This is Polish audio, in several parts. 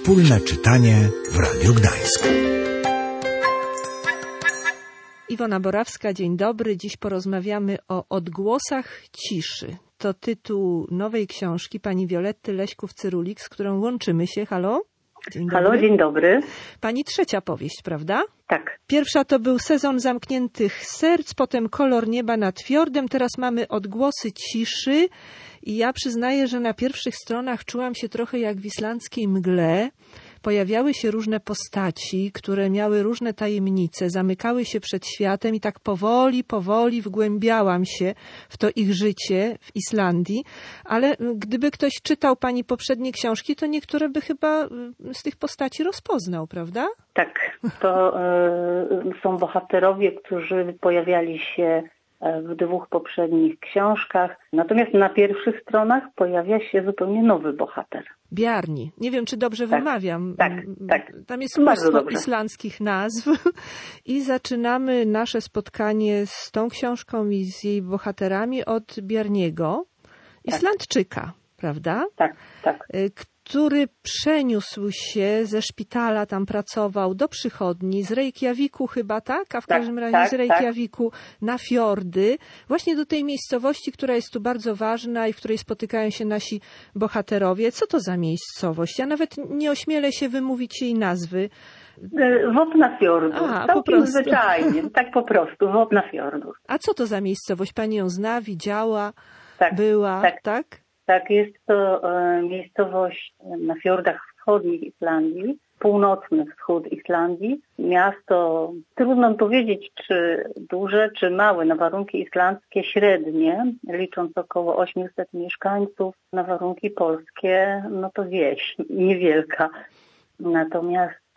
Wspólne czytanie w Radiu Gdańsk. Iwona Borawska, dzień dobry. Dziś porozmawiamy o odgłosach ciszy. To tytuł nowej książki pani Violetty Leśków-Cyrulik, z którą łączymy się. Halo? Dzień dobry. Halo, dzień dobry. Pani trzecia powieść, prawda? Tak. Pierwsza to był Sezon zamkniętych serc, potem Kolor nieba nad fiordem, teraz mamy Odgłosy ciszy i ja przyznaję, że na pierwszych stronach czułam się trochę jak w islandzkiej mgle. Pojawiały się różne postaci, które miały różne tajemnice, zamykały się przed światem i tak powoli wgłębiałam się w to ich życie w Islandii. Ale gdyby ktoś czytał pani poprzednie książki, to niektóre by chyba z tych postaci rozpoznał, prawda? Tak, to są bohaterowie, którzy pojawiali się w dwóch poprzednich książkach. Natomiast na pierwszych stronach pojawia się zupełnie nowy bohater. Bjarni. Nie wiem, czy dobrze wymawiam. Tak. Tam jest mnóstwo islandzkich nazw. I zaczynamy nasze spotkanie z tą książką i z jej bohaterami od Bjarniego, Islandczyka, prawda? Tak. Który przeniósł się ze szpitala, tam pracował, do przychodni, z Reykjaviku chyba, tak? A w każdym razie z Reykjaviku na fiordy, właśnie do tej miejscowości, która jest tu bardzo ważna i w której spotykają się nasi bohaterowie. Co to za miejscowość? Ja nawet nie ośmielę się wymówić jej nazwy. Wodnafjordur. Całkiem zwyczajnie, tak po prostu, Wodnafjordur. A co to za miejscowość? Pani ją zna, widziała, była, tak? Tak, jest to miejscowość na fiordach wschodnich Islandii, północny wschód Islandii. Miasto, trudno powiedzieć, czy duże, czy małe, na warunki islandzkie średnie, licząc około 800 mieszkańców, na warunki polskie, no to wieś, niewielka. Natomiast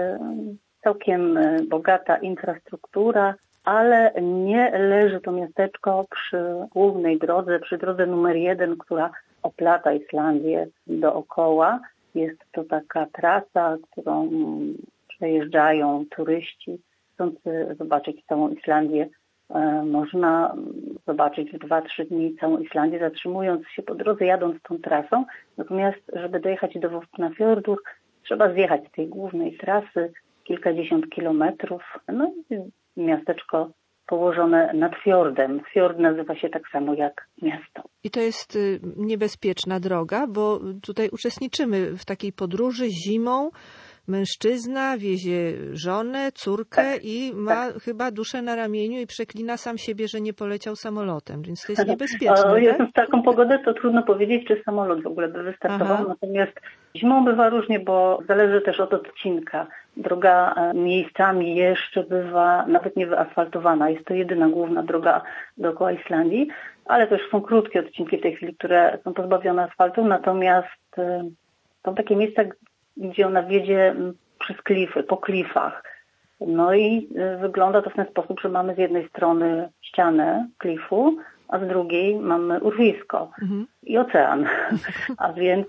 całkiem bogata infrastruktura, ale nie leży to miasteczko przy głównej drodze, przy drodze numer 1, która oplata Islandię dookoła. Jest to taka trasa, którą przejeżdżają turyści chcący zobaczyć całą Islandię. Można zobaczyć w 2-3 dni całą Islandię, zatrzymując się po drodze, jadąc tą trasą. Natomiast, żeby dojechać do Vopnafjordur, trzeba zjechać z tej głównej trasy kilkadziesiąt kilometrów. No i miasteczko położone nad fiordem. Fiord nazywa się tak samo jak miasto. I to jest niebezpieczna droga, bo tutaj uczestniczymy w takiej podróży zimą. Mężczyzna wiezie żonę, córkę i ma chyba duszę na ramieniu i przeklina sam siebie, że nie poleciał samolotem, więc to jest niebezpieczne. W taką pogodę to trudno powiedzieć, czy samolot w ogóle by wystartował. Natomiast zimą bywa różnie, bo zależy też od odcinka. Droga miejscami jeszcze bywa nawet nie wyasfaltowana. Jest to jedyna główna droga dookoła Islandii, ale też są krótkie odcinki w tej chwili, które są pozbawione asfaltu. Natomiast są takie miejsca, gdzie ona wiedzie przez klify, po klifach. No i wygląda to w ten sposób, że mamy z jednej strony ścianę klifu, a z drugiej mamy urwisko i ocean. A więc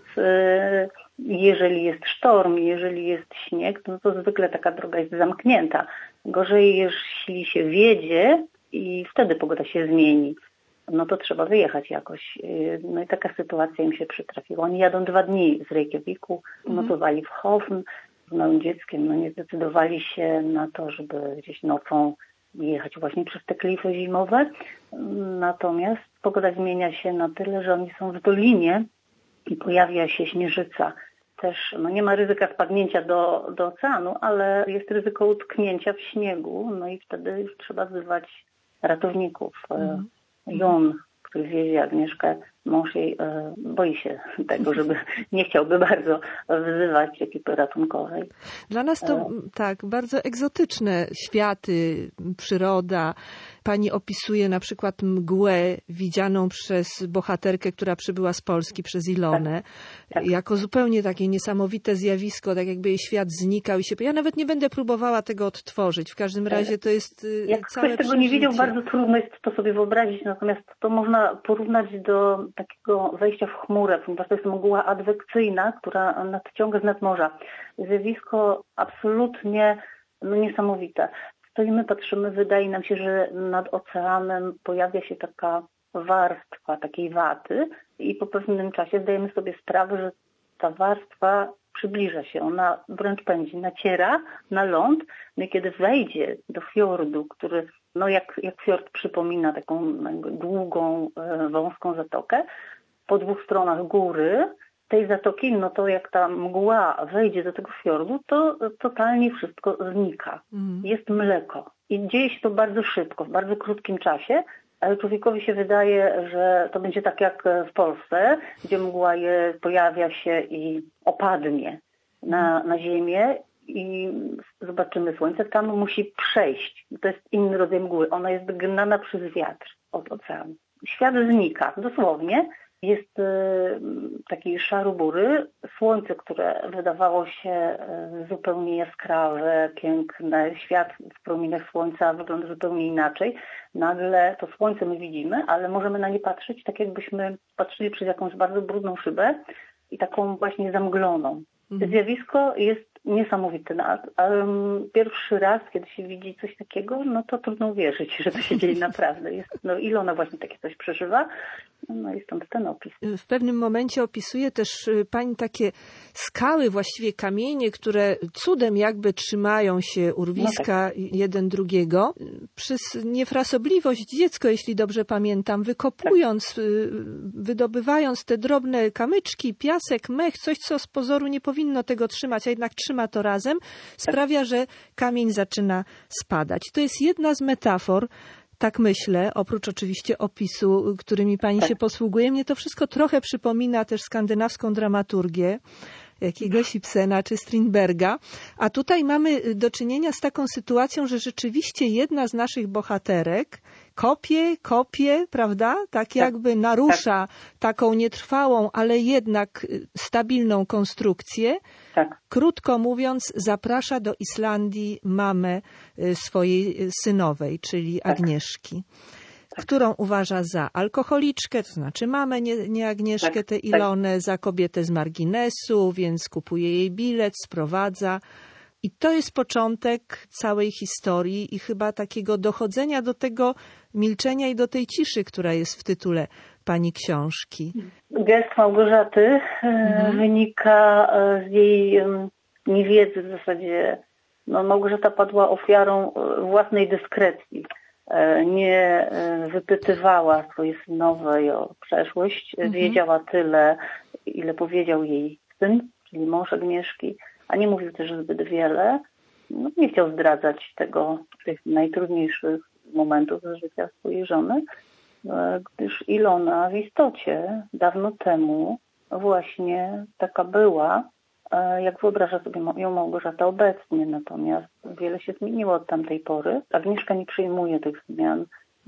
jeżeli jest sztorm, jeżeli jest śnieg, to zwykle taka droga jest zamknięta. Gorzej, jeśli się wiedzie i wtedy pogoda się zmieni, no to trzeba wyjechać jakoś. No i taka sytuacja im się przytrafiła. Oni jadą 2 dni z Reykjaviku, notowali w Hofn z małym dzieckiem, no nie zdecydowali się na to, żeby gdzieś nocą jechać właśnie przez te klify zimowe. Natomiast pogoda zmienia się na tyle, że oni są w dolinie i pojawia się śnieżyca. Też nie ma ryzyka spadnięcia do oceanu, ale jest ryzyko utknięcia w śniegu, no i wtedy już trzeba wzywać ratowników. Jon, który wiezie Agnieszkę, mąż jej boi się tego, nie chciałby bardzo wzywać ekipy ratunkowej. Dla nas to bardzo egzotyczne światy, przyroda. Pani opisuje na przykład mgłę widzianą przez bohaterkę, która przybyła z Polski, przez Ilonę, jako zupełnie takie niesamowite zjawisko, tak jakby jej świat znikał i się... Ja nawet nie będę próbowała tego odtworzyć. W każdym razie to jest jak całe ktoś tego nie widział, bardzo trudno jest to sobie wyobrazić, natomiast to można porównać do takiego wejścia w chmurę, ponieważ to jest mgła adwekcyjna, która nadciąga z nadmorza. Zjawisko absolutnie niesamowite. Stoimy, patrzymy, wydaje nam się, że nad oceanem pojawia się taka warstwa takiej waty i po pewnym czasie zdajemy sobie sprawę, że ta warstwa przybliża się, ona wręcz pędzi, naciera na ląd, no i kiedy wejdzie do fiordu, który jak fiord przypomina taką długą, wąską zatokę, po 2 stronach góry tej zatoki, no to jak ta mgła wejdzie do tego fiordu, to totalnie wszystko znika. Jest mleko. I dzieje się to bardzo szybko, w bardzo krótkim czasie, ale człowiekowi się wydaje, że to będzie tak jak w Polsce, gdzie mgła pojawia się i opadnie na ziemię i zobaczymy słońce. Tam musi przejść. To jest inny rodzaj mgły. Ona jest gnana przez wiatr od oceanu. Świat znika, dosłownie. Jest taki szaro-bury. Słońce, które wydawało się zupełnie jaskrawe, piękne. Świat w promieniach słońca wygląda zupełnie inaczej. Nagle to słońce my widzimy, ale możemy na nie patrzeć tak, jakbyśmy patrzyli przez jakąś bardzo brudną szybę i taką właśnie zamgloną. To zjawisko jest niesamowite, ale pierwszy raz, kiedy się widzi coś takiego, no to trudno uwierzyć, że to się dzieje naprawdę. Ilona właśnie takie coś przeżywa, no i stąd ten opis. W pewnym momencie opisuje też pani takie skały, właściwie kamienie, które cudem jakby trzymają się urwiska jeden drugiego. Przez niefrasobliwość dziecko, jeśli dobrze pamiętam, wykopując, wydobywając te drobne kamyczki, piasek, mech, coś, co z pozoru nie powinno tego trzymać, a jednak trzyma to razem, sprawia, że kamień zaczyna spadać. To jest jedna z metafor, tak myślę, oprócz oczywiście opisu, którymi pani się posługuje. Mnie to wszystko trochę przypomina też skandynawską dramaturgię, jakiegoś Ibsena czy Strindberga. A tutaj mamy do czynienia z taką sytuacją, że rzeczywiście jedna z naszych bohaterek kopie, prawda? Tak jakby narusza taką nietrwałą, ale jednak stabilną konstrukcję. Tak. Krótko mówiąc, zaprasza do Islandii mamę swojej synowej, czyli Agnieszki, którą uważa za alkoholiczkę, to znaczy mamę, nie Agnieszkę, tę Ilonę, za kobietę z marginesu, więc kupuje jej bilet, sprowadza. I to jest początek całej historii i chyba takiego dochodzenia do tego milczenia i do tej ciszy, która jest w tytule pani książki. Gest Małgorzaty wynika z jej niewiedzy w zasadzie. Małgorzata padła ofiarą własnej dyskrecji. Nie wypytywała swojej synowej o przeszłość. Wiedziała tyle, ile powiedział jej syn, czyli mąż Agnieszki, a nie mówił też zbyt wiele. Nie chciał zdradzać tych najtrudniejszych momentów z życia swojej żony, gdyż Ilona w istocie dawno temu właśnie taka była, jak wyobraża sobie ją Małgorzata obecnie, natomiast wiele się zmieniło od tamtej pory. Agnieszka nie przyjmuje tych zmian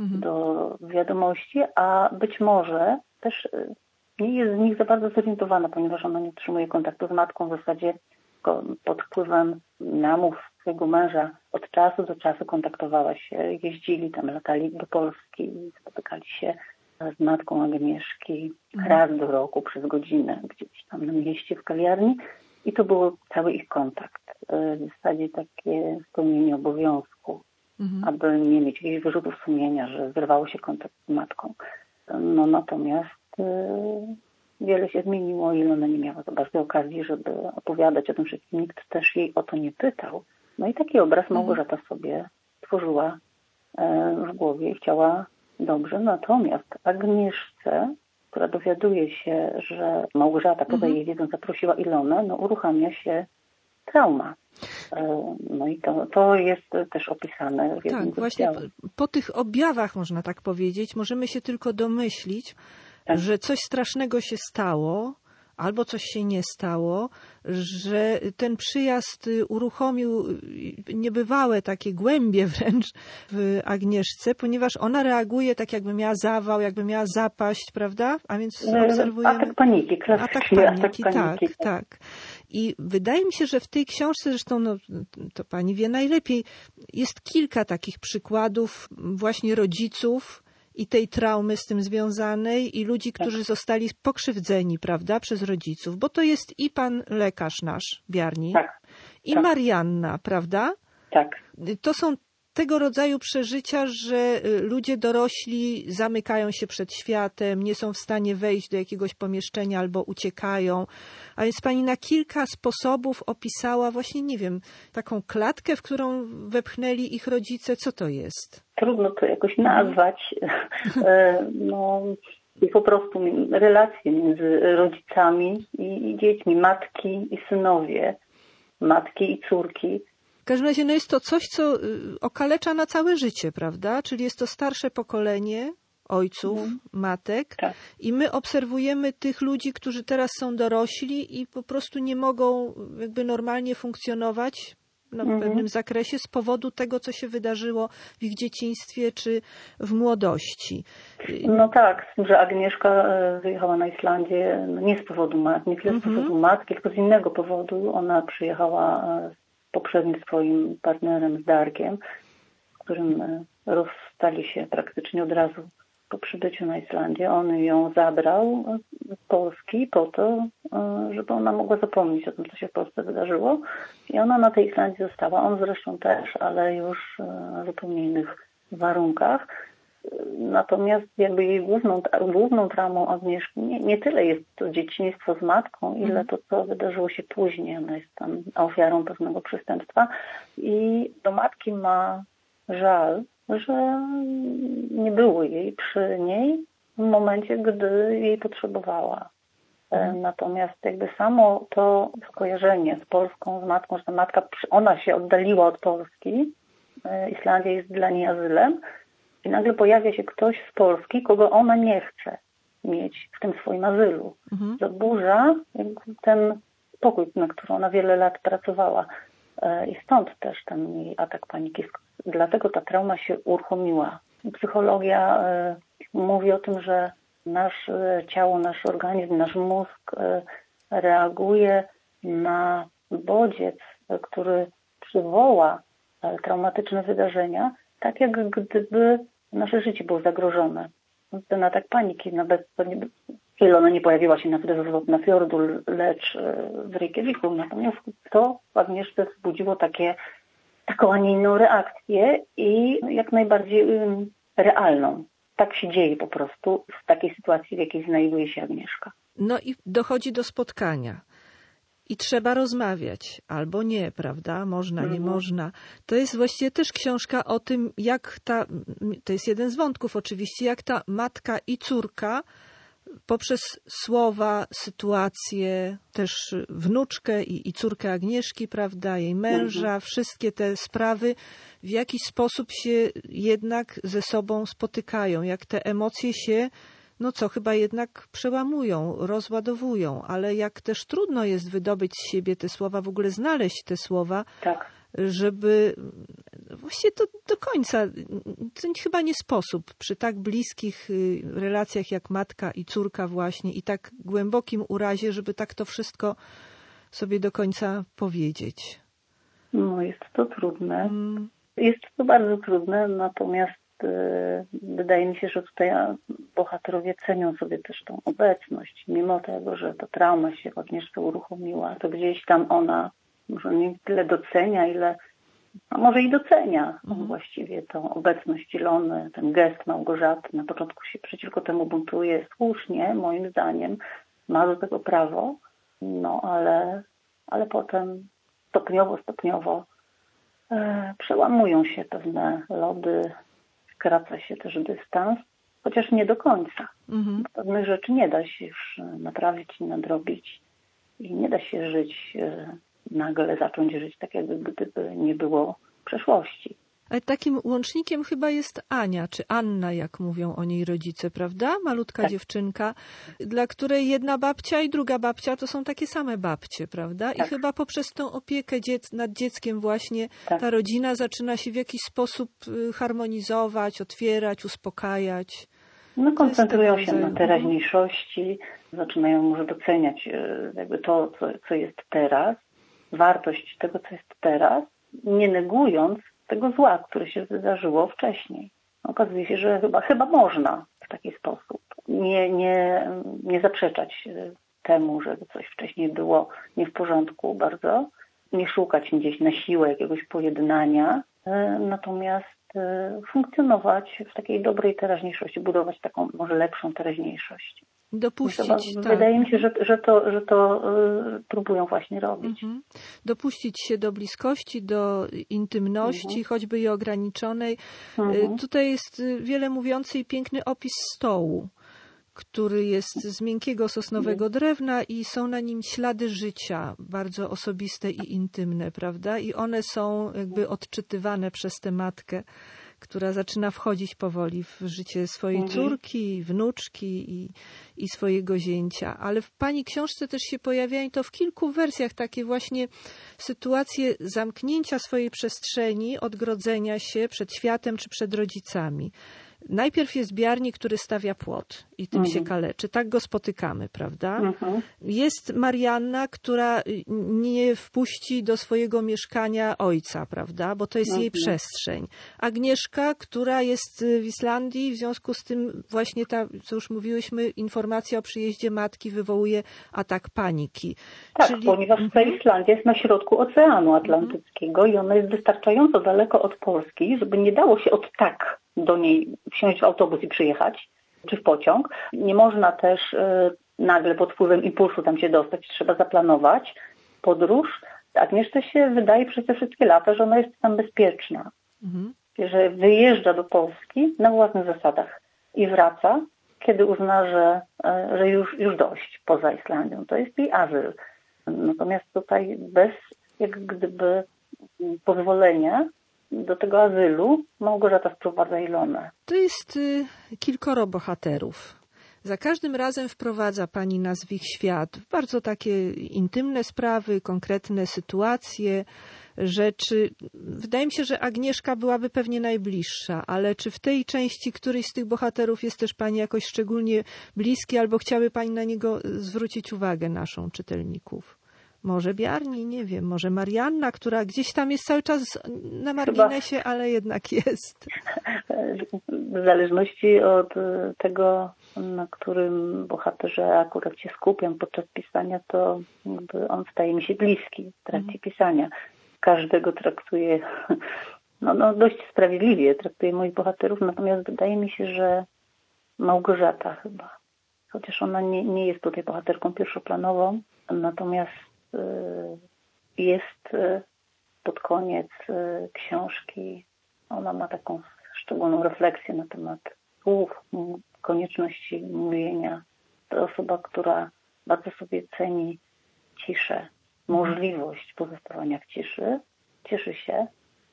do wiadomości, a być może też nie jest z nich za bardzo zorientowana, ponieważ ona nie utrzymuje kontaktu z matką, w zasadzie pod wpływem namów swojego męża od czasu do czasu kontaktowała się, jeździli tam, latali do Polski, spotykali się z matką Agnieszki raz do roku przez godzinę gdzieś tam na mieście w kawiarni i to był cały ich kontakt. W zasadzie takie spełnienie obowiązku, aby nie mieć jakichś wyrzutów sumienia, że zerwało się kontakt z matką. Natomiast wiele się zmieniło i ona nie miała za bardzo okazji, żeby opowiadać o tym wszystkim. Nikt też jej o to nie pytał. I taki obraz Małgorzata sobie tworzyła w głowie i chciała dobrze. Natomiast Agnieszce, która dowiaduje się, że Małgorzata poza jej wiedzą zaprosiła Ilonę, uruchamia się trauma. I to jest też opisane w jednym z właśnie rozdziałów. po tych objawach, można tak powiedzieć, możemy się tylko domyślić, że coś strasznego się stało, albo coś się nie stało, że ten przyjazd uruchomił niebywałe takie głębie wręcz w Agnieszce, ponieważ ona reaguje tak, jakby miała zawał, jakby miała zapaść, prawda? A więc obserwujemy... Atak paniki, klasyczny atak paniki. Tak. I wydaje mi się, że w tej książce, zresztą to pani wie najlepiej, jest kilka takich przykładów właśnie rodziców, i tej traumy z tym związanej i ludzi, którzy zostali pokrzywdzeni, prawda, przez rodziców. Bo to jest i pan lekarz nasz, Bjarni, i Marianna, prawda? Tak. To są tego rodzaju przeżycia, że ludzie dorośli zamykają się przed światem, nie są w stanie wejść do jakiegoś pomieszczenia albo uciekają. A więc pani na kilka sposobów opisała właśnie, nie wiem, taką klatkę, w którą wepchnęli ich rodzice. Co to jest? Trudno to jakoś nazwać. No, i po prostu relacje między rodzicami i dziećmi, matki i synowie, matki i córki. W każdym razie jest to coś, co okalecza na całe życie, prawda? Czyli jest to starsze pokolenie ojców, matek Tak. i my obserwujemy tych ludzi, którzy teraz są dorośli i po prostu nie mogą jakby normalnie funkcjonować w pewnym zakresie z powodu tego, co się wydarzyło w ich dzieciństwie czy w młodości. No tak, z tym, że Agnieszka wyjechała na Islandię nie z powodu matki, nie tyle z powodu matki, tylko z innego powodu. Ona przyjechała z poprzednim swoim partnerem, z Darkiem, z którym rozstali się praktycznie od razu po przybyciu na Islandię. On ją zabrał z Polski po to, żeby ona mogła zapomnieć o tym, co się w Polsce wydarzyło. I ona na tej Islandii została. On zresztą też, ale już w zupełnie innych warunkach. Natomiast jakby jej główną traumą Agnieszki nie tyle jest to dzieciństwo z matką, ile to, co wydarzyło się później. Ona jest tam ofiarą pewnego przestępstwa i do matki ma żal, że nie było jej przy niej w momencie, gdy jej potrzebowała. Natomiast jakby samo to skojarzenie z Polską, z matką, że ta matka, ona się oddaliła od Polski, Islandia jest dla niej azylem i nagle pojawia się ktoś z Polski, kogo ona nie chce mieć w tym swoim azylu. Zaburza ten spokój, na który ona wiele lat pracowała. I stąd też ten jej atak paniki. Dlatego ta trauma się uruchomiła. Psychologia mówi o tym, że nasze ciało, nasz organizm, nasz mózg reaguje na bodziec, który przywoła traumatyczne wydarzenia, tak jak gdyby nasze życie było zagrożone. Ten atak paniki, nawet ile ona nie pojawiła się na fiordu, lecz w Reykjaviku. Natomiast to w Agnieszce wzbudziło taką, a nie inną reakcję i jak najbardziej realną. Tak się dzieje po prostu w takiej sytuacji, w jakiej znajduje się Agnieszka. No i dochodzi do spotkania. I trzeba rozmawiać, albo nie, prawda? Można, nie można. To jest właściwie też książka o tym, jak to jest jeden z wątków oczywiście, jak ta matka i córka poprzez słowa, sytuacje, też wnuczkę i córkę Agnieszki, prawda, jej męża, wszystkie te sprawy, w jaki sposób się jednak ze sobą spotykają, jak te emocje się chyba jednak przełamują, rozładowują, ale jak też trudno jest wydobyć z siebie te słowa, w ogóle znaleźć te słowa, tak, żeby właściwie to do końca, to chyba nie sposób przy tak bliskich relacjach jak matka i córka właśnie i tak głębokim urazie, żeby tak to wszystko sobie do końca powiedzieć. No jest to trudne. Jest to bardzo trudne, natomiast wydaje mi się, że tutaj bohaterowie cenią sobie też tą obecność. Mimo tego, że ta trauma się w Agnieszce uruchomiła, to gdzieś tam ona może nie tyle docenia, ile może i docenia właściwie tą obecność Ilony, ten gest Małgorzaty. Na początku się przeciwko temu buntuje słusznie, moim zdaniem. Ma do tego prawo, ale potem stopniowo przełamują się pewne lody, skraca się też dystans, chociaż nie do końca. Pewnych rzeczy nie da się już naprawić i nadrobić i nie da się żyć, nagle zacząć żyć tak, jakby gdyby nie było przeszłości. Ale takim łącznikiem chyba jest Ania, czy Anna, jak mówią o niej rodzice, prawda? Malutka dziewczynka, dla której jedna babcia i druga babcia to są takie same babcie, prawda? I chyba poprzez tą opiekę nad dzieckiem właśnie ta rodzina zaczyna się w jakiś sposób harmonizować, otwierać, uspokajać. No, koncentrują się na teraźniejszości, zaczynają może doceniać jakby to, co jest teraz, wartość tego, co jest teraz, nie negując tego zła, które się wydarzyło wcześniej. Okazuje się, że chyba można w taki sposób nie zaprzeczać temu, że coś wcześniej było nie w porządku bardzo, nie szukać gdzieś na siłę jakiegoś pojednania, natomiast funkcjonować w takiej dobrej teraźniejszości, budować taką może lepszą teraźniejszość. Dopuścić, tak. Wydaje mi się, że to próbują właśnie robić. Dopuścić się do bliskości, do intymności, choćby i ograniczonej. Tutaj jest wiele mówiący i piękny opis stołu, który jest z miękkiego sosnowego drewna i są na nim ślady życia, bardzo osobiste i intymne, prawda? I one są jakby odczytywane przez tę matkę, która zaczyna wchodzić powoli w życie swojej córki, wnuczki i swojego zięcia. Ale w pani książce też się pojawiają to w kilku wersjach takie właśnie sytuacje zamknięcia swojej przestrzeni, odgrodzenia się przed światem czy przed rodzicami. Najpierw jest Bjarni, który stawia płot i tym się kaleczy. Tak go spotykamy, prawda? Jest Marianna, która nie wpuści do swojego mieszkania ojca, prawda? Bo to jest jej przestrzeń. Agnieszka, która jest w Islandii, w związku z tym właśnie ta, co już mówiłyśmy, informacja o przyjeździe matki wywołuje atak paniki. Tak, czyli... ponieważ ta Islandia jest na środku Oceanu Atlantyckiego i ona jest wystarczająco daleko od Polski, żeby nie dało się od tak do niej wsiąść w autobus i przyjechać, czy w pociąg. Nie można też nagle pod wpływem impulsu tam się dostać. Trzeba zaplanować podróż. Agnieszce się wydaje przez te wszystkie lata, że ona jest tam bezpieczna. Że wyjeżdża do Polski na własnych zasadach i wraca, kiedy uzna, że już dość poza Islandią. To jest jej azyl. Natomiast tutaj bez jak gdyby pozwolenia do tego azylu Małgorzata sprowadza Ilonę. To jest kilkoro bohaterów. Za każdym razem wprowadza pani nas w ich świat. Bardzo takie intymne sprawy, konkretne sytuacje, rzeczy. Wydaje mi się, że Agnieszka byłaby pewnie najbliższa, ale czy w tej części któryś z tych bohaterów jest też pani jakoś szczególnie bliski, albo chciałaby pani na niego zwrócić uwagę naszą czytelników? Może Bjarni, nie wiem, może Marianna, która gdzieś tam jest cały czas na marginesie, ale jednak jest. W zależności od tego, na którym bohaterze akurat się skupiam podczas pisania, to jakby on staje mi się bliski w trakcie pisania. Każdego traktuję dość sprawiedliwie, traktuję moich bohaterów, natomiast wydaje mi się, że Małgorzata chyba, chociaż ona nie jest tutaj bohaterką pierwszoplanową, natomiast jest pod koniec książki, ona ma taką szczególną refleksję na temat słów, konieczności mówienia. To osoba, która bardzo sobie ceni ciszę, możliwość pozostawania w ciszy. Cieszy się,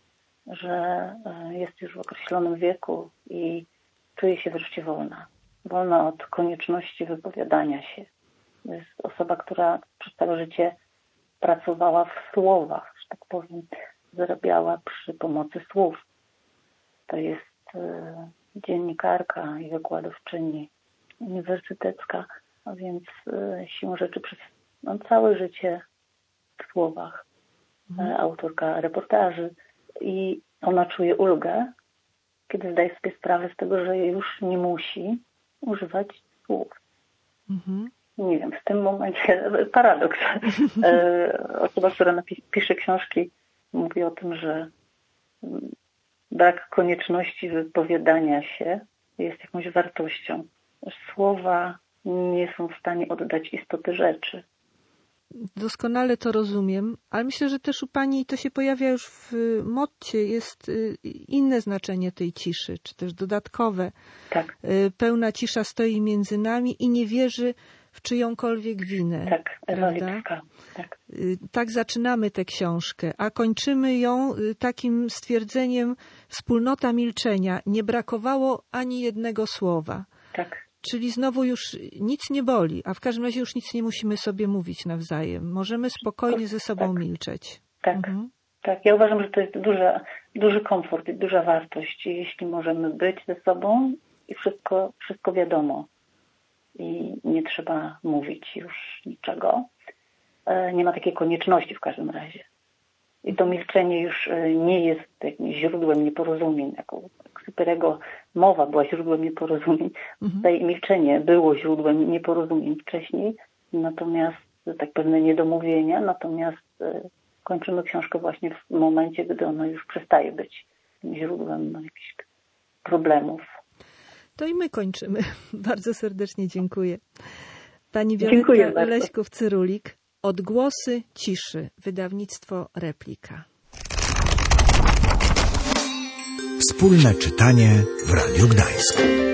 że jest już w określonym wieku i czuje się wreszcie wolna. Wolna od konieczności wypowiadania się. To jest osoba, która przez całe życie pracowała w słowach, że tak powiem, zarabiała przy pomocy słów. To jest dziennikarka i wykładowczyni uniwersytecka, a więc siłą rzeczy przez całe życie w słowach. Autorka reportaży i ona czuje ulgę, kiedy zdaje sobie sprawę z tego, że już nie musi używać słów. Nie wiem, w tym momencie paradoks. Osoba, która pisze książki, mówi o tym, że brak konieczności wypowiadania się jest jakąś wartością. Słowa nie są w stanie oddać istoty rzeczy. Doskonale to rozumiem, ale myślę, że też u pani to się pojawia już w motcie, jest inne znaczenie tej ciszy, czy też dodatkowe. Tak. Pełna cisza stoi między nami i nie wierzy w czyjąkolwiek winę. Tak, Ewa Lipska. Tak. Tak zaczynamy tę książkę, a kończymy ją takim stwierdzeniem wspólnota milczenia. Nie brakowało ani jednego słowa. Tak. Czyli znowu już nic nie boli, a w każdym razie już nic nie musimy sobie mówić nawzajem. Możemy spokojnie ze sobą milczeć. Tak, tak. Ja uważam, że to jest duży komfort i duża wartość, jeśli możemy być ze sobą i wszystko wiadomo. I nie trzeba mówić już niczego. Nie ma takiej konieczności w każdym razie. I to milczenie już nie jest jakimś źródłem nieporozumień. Jak Exupéry'ego mowa była źródłem nieporozumień. Tutaj milczenie było źródłem nieporozumień wcześniej, natomiast tak pewne niedomówienia, natomiast kończymy książkę właśnie w momencie, gdy ono już przestaje być źródłem jakichś problemów. To i my kończymy. Bardzo serdecznie dziękuję. Pani Wioletta Leśków-Cyrulik, Odgłosy ciszy, wydawnictwo Replika. Wspólne czytanie w Radiu Gdańsk.